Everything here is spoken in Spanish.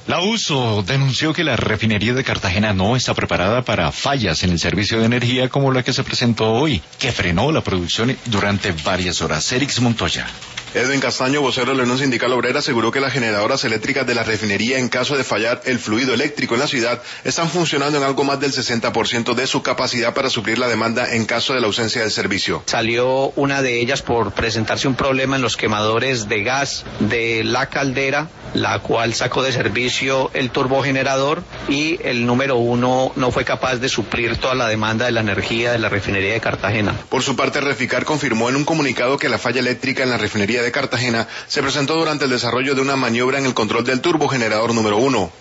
La USO denunció que la refinería de Cartagena no está preparada para fallas en el servicio de energía como la que se presentó hoy, que frenó la producción durante varias horas. Erix Montoya. Edwin Castaño, vocero de la Unión Sindical Obrera, aseguró que las generadoras eléctricas de la refinería, en caso de fallar el fluido eléctrico en la ciudad, están funcionando en algo más del 60% de su capacidad para suplir la demanda en caso de la ausencia del servicio. Salió una de ellas por presentarse un problema en los quemadores de gas de la caldera, la cual sacó de servicio el turbogenerador, y el número 1 no fue capaz de suplir toda la demanda de la energía de la refinería de Cartagena. Por su parte, Reficar confirmó en un comunicado que la falla eléctrica en la refinería de Cartagena se presentó durante el desarrollo de una maniobra en el control del turbogenerador número 1.